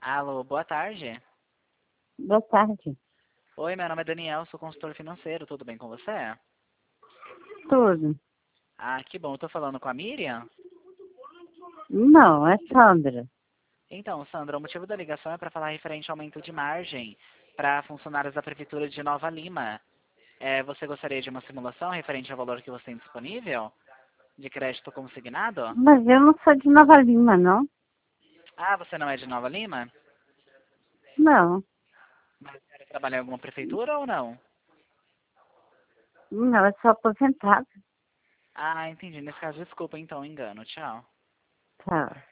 Alô, boa tarde. Boa tarde. Oi, meu nome é Daniel, sou consultor financeiro, tudo bem com você? Tudo. Ah, que bom, eu tô falando com a Miriam? Não, é Sandra. Então, Sandra, o motivo da ligação é para falar referente ao aumento de margem para funcionários da Prefeitura de Nova Lima. Você gostaria de uma simulação referente ao valor que você tem disponível? De crédito consignado? Mas eu não sou de Nova Lima, não? Ah, você não é de Nova Lima? Não. Mas quer trabalhar em alguma prefeitura ou não? Não, eu sou aposentada. Ah, entendi. Nesse caso, desculpa então, engano. Tchau. Tá.